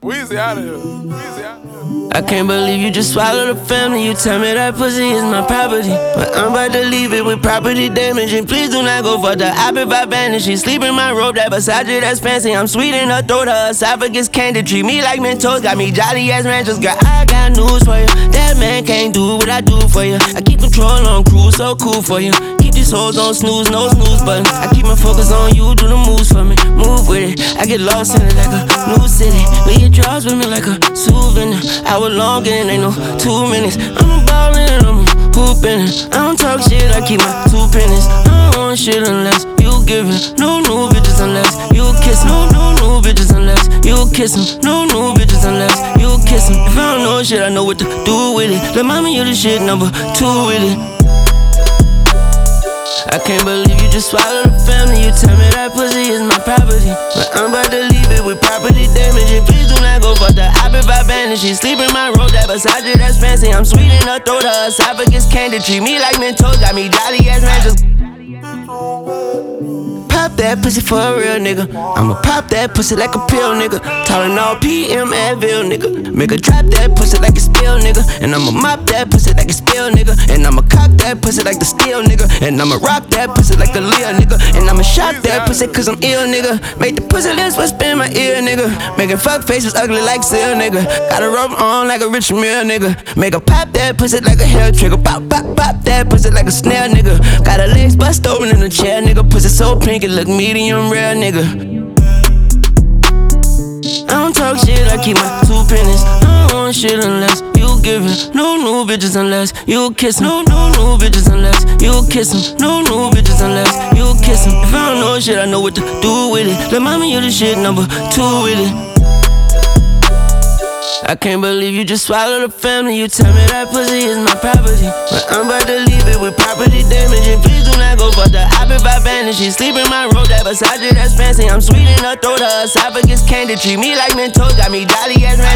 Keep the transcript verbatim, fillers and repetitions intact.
Weezy out of here. Weezy out of here. I can't believe you just swallowed the family. You tell me that pussy is my property, but I'm about to leave it with property damage. And please do not go for the op if I vanish. She sleep in my robe, that Versace, that's fancy. I'm sweet in her throat, her esophagus candy. Treat me like Mentos, got me jolly as ranchers. Girl, I got news for you. That man can't do what I do for you. I keep control on cruise, so cool for you. Keep these hoes on snooze, no snooze button. I keep my focus on you, do the moves for me. Move with it, I get lost in it like a new city. Leave your drawers with me like a souvenir. Hour long and ain't no two minutes. I'm ballin' and I'm hoopin'. I don't talk shit, I keep my two pennies. I don't want shit unless you give it. No new bitches unless you kiss 'em. No, no new bitches unless you kiss 'em. No new bitches unless you kiss 'em. If I don't know shit, I know what to do with it. Lil' mama, you the shit number two with it. I can't believe you just swallowed the family. You tell me that pussy is my property, but I'm about to leave it with property damage. And please do not go for the op if I vanish. She sleep in my robe, that Versace, that's fancy. I'm sweet in her throat, her esophagus candy. Treat me like Mentos, got me jolly as ranchers. Pop that pussy for a real nigga. I'ma pop that pussy like a pill, nigga. Tylenol, P M, Advil, nigga. Make her drop that pussy like a spill, nigga. And I'ma mop that pussy like a spill, nigga. And I'ma cock that pussy like the steel, nigga. And I'ma rock that pussy like the Leo, nigga. And I'ma shop that pussy cause I'm ill, nigga. Make the pussy lips whisper in my ear, nigga. Making fuck faces ugly like Seal, nigga. Got a rub on like a rich meal, nigga. Make her pop that pussy like a hair trigger. Pop, pop, pop that pussy like a snare, nigga. Got her legs bust open in the chair, nigga. Pussy so pink, it look medium rare, nigga. I don't talk shit, I keep my two pennies. I don't want shit unless you give it. No new bitches unless you kiss 'em. No, no new bitches unless you kiss 'em. No new bitches unless you kiss 'em. If I don't know shit, I know what to do with it. Lil' mama, you the shit number two with it. I can't believe you just swallowed the family. You tell me that pussy is my property, but I'm about to leave it with property damage. And please do not go for the op if I vanish. She sleep in my robe, that Versace, that's fancy. I'm sweet in her throat, her esophagus candy. Treat me like Mentos, got me jolly as ranchers.